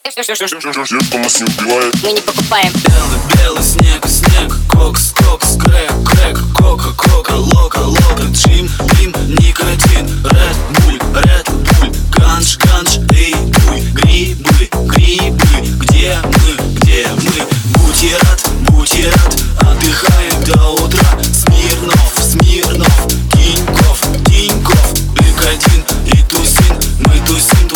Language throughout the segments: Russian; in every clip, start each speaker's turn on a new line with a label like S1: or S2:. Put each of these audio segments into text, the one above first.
S1: Все, что нас не убивает,
S2: мы не покупаем.
S3: Белый снег, кокс, крэк, кока, лока, джим, никотин, Red Bull, ганж, эй, буй, грибы, где мы? Будь рад, отдыхаем до утра. Смирнов, Тиньков, Лик-1 и Тусин, мы тусим.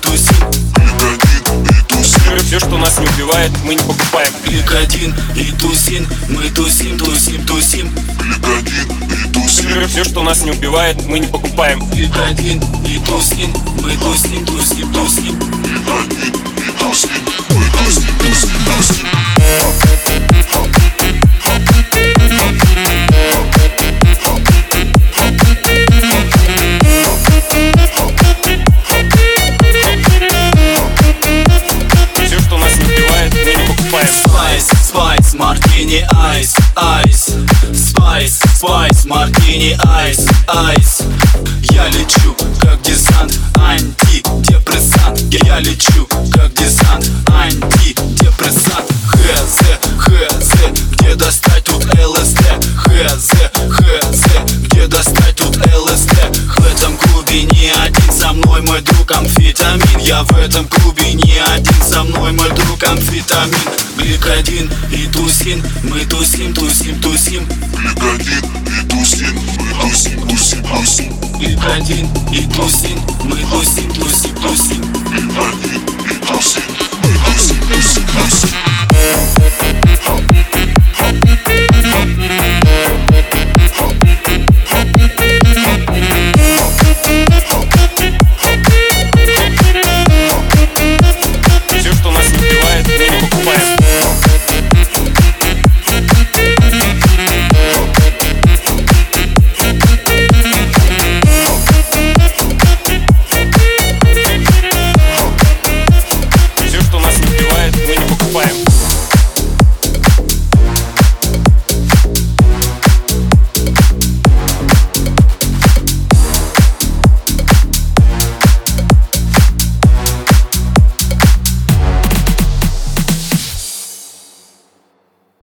S1: все, что нас не убивает, мы не покупаем.
S3: Лик-1 и Тусин, мы тусим.
S1: Лик-1 и Тусин. Все, что нас не убивает, мы не покупаем.
S3: Лик-1 и Тусин, мы тусим.
S1: Лик-1 и Тусин, мы тусим.
S3: Спайс, мартини, айс, Спайс, мартини, айс. Я лечу, как десант, антидепрессант. Я лечу, как десант, антидепрессант. Хз, где достать тут ЛСД? Хз, где достать тут ЛСД? В этом клубе не один, со мной мой друг амфетамин. Я в этом клубе не один, со мной мой друг амфетамин. Лик-1 и Тусин, мы тусим.
S1: Лик-1 и Тусин, мы тусим.
S3: Лик-1 и Тусин, мы тусим.
S1: Лик-1